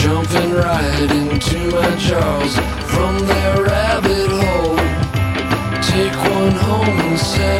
jumping right into my jaws from their rabbit hole. Take one home and say